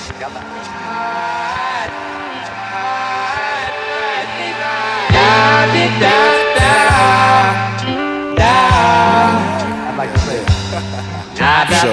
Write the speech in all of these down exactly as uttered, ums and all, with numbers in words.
together. I'd like to say it. Sure.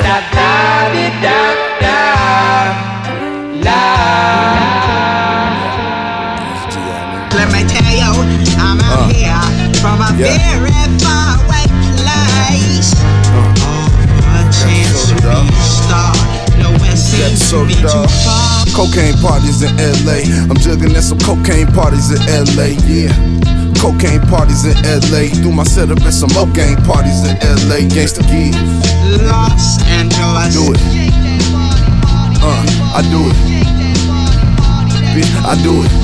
Let me tell you, I'm out Uh, here from a yeah. very far away place. Oh, a chance to restart. Nowhere seems to be too far. Cocaine parties in L A. I'm jugging at some cocaine parties in L A. Yeah. Cocaine parties in L A. Do my setup at some more gang parties in L A. Gangsta gigs. Los Angeles. Do it. Uh, I do it. Bitch, I do it.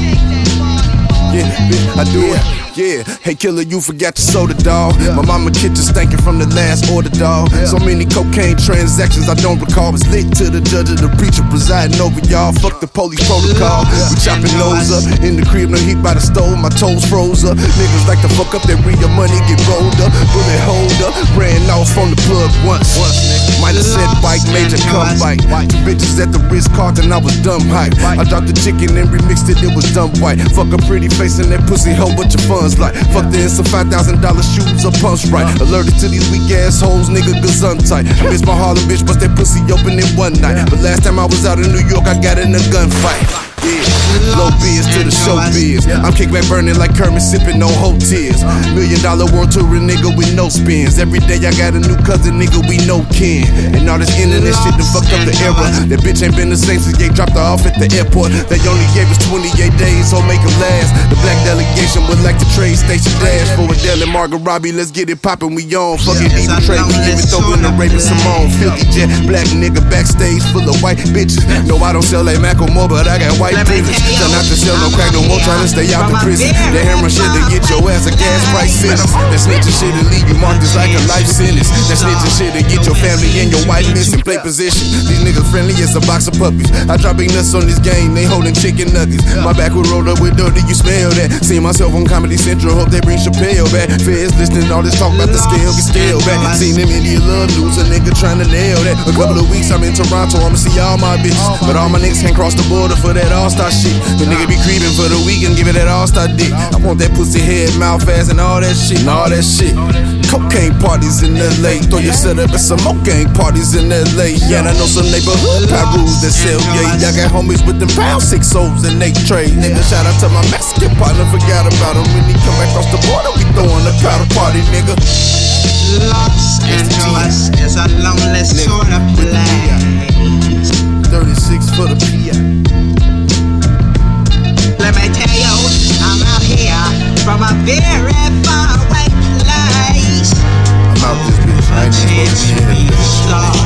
Yeah, bitch, I do it. Yeah, hey killer, you forgot your soda, dawg. My mama kitchen stinking from the last order, dawg. So many cocaine transactions I don't recall. Was lit to the judge or the preacher presiding over y'all. Fuck the police protocol. We chopping nose up in the crib, no heat by the stove. My toes froze up. Niggas like to fuck up that real money, get rolled up. Bullet hold up, ran off on the plug once. Might have said bike, major come bike. Two bitches at the Ritz Carlton, I was dumb hype. I dropped the chicken and remixed it, it was dumb white. Fuck a pretty face and that pussy hoe, but your funds like fuck the instant five thousand dollar shoes or punch right. Alerted to these weak assholes, nigga, cause I'm tight. I miss my Harlem bitch, bust that pussy open in one night. But last time I was out in New York, I got in a gunfight. Yeah, low biz to the show biz. I'm kickback burning like Kermit, sipping on hotels. Million dollar world touring nigga with no spins. Every day I got a new cousin, nigga, we no kin. And all this internet shit done fucked up the era. That bitch ain't been the same since they dropped her off at the airport. They only gave us twenty-eight days, so make them last. The black delegation would like to trade station dash for a Dell and Margot Robbie. Let's get it poppin', we on. Fuck it, even trade, we even throwin' the rape and Simone. Filthy jet, black nigga backstage full of white bitches. No, I don't sell like Macklemore, but I got white privilege. Tell not to sell no crack no more, trying to stay out the prison. They hammer shit to get your ass a gas price sentence. That snitching shit to leave you marked as like a life sentence. That snitching shit to get your family and your wife missing. Play position, these niggas friendly as a box of puppies. I drop big nuts on this game, they holding chicken nuggets. My back would roll up with dirty, you smell that. See myself on Comedy Central, hope they bring Chappelle back. Feds listening, all this talk about the scale, get scaled back. Seen them India love news, a nigga trying to nail that. A couple of weeks I'm in Toronto, I'ma see all my bitches. But all my niggas can't cross the border for that all-star shit. The nigga be creeping for the weekend, give it that all-star dick. I want that pussy head, mouth ass, and all that shit, and all that shit. Cocaine parties in L A, throw your setup at some more gang parties in L A. Yeah, and I know some neighborhood rules that sell yeah. I got homies with them pound six O's and they trade. Nigga, shout out to my Mexican partner, forgot about him when he come back across the border. We throwing a powder party, nigga. Los Angeles is a lonely sort of place. thirty-six for the P I. Let me tell you, I'm out here from a very far away place. I'm out this bitch, I ain't even supposed to be in here.